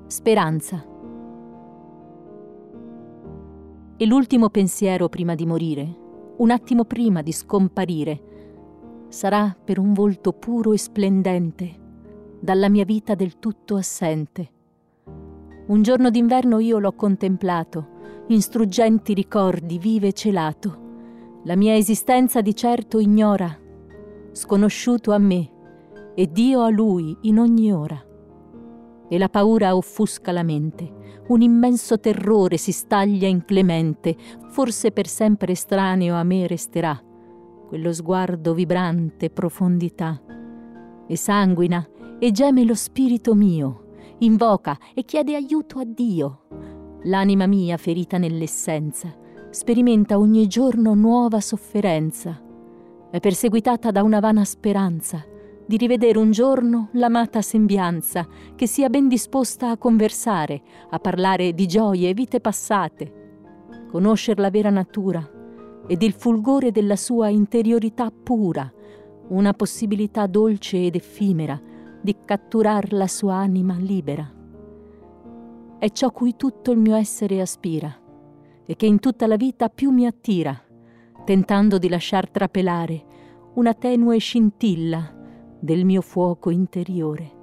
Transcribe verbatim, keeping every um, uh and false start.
Speranza. E l'ultimo pensiero prima di morire, un attimo prima di scomparire, sarà per un volto puro e splendente, dalla mia vita del tutto assente. Un giorno d'inverno io l'ho contemplato, in struggenti ricordi vive e celato. La mia esistenza di certo ignora, sconosciuto a me, e Dio a lui in ogni ora. E la paura offusca la mente, un immenso terrore si staglia inclemente, forse per sempre estraneo a me resterà, quello sguardo vibrante profondità. E sanguina, e geme lo spirito mio, invoca e chiede aiuto a Dio. L'anima mia ferita nell'essenza, sperimenta ogni giorno nuova sofferenza, è perseguitata da una vana speranza, di rivedere un giorno l'amata sembianza, che sia ben disposta a conversare, a parlare di gioie e vite passate, conoscer la vera natura ed il fulgore della sua interiorità pura, una possibilità dolce ed effimera di catturar la sua anima libera. È ciò cui tutto il mio essere aspira e che in tutta la vita più mi attira, tentando di lasciar trapelare una tenue scintilla del mio fuoco interiore.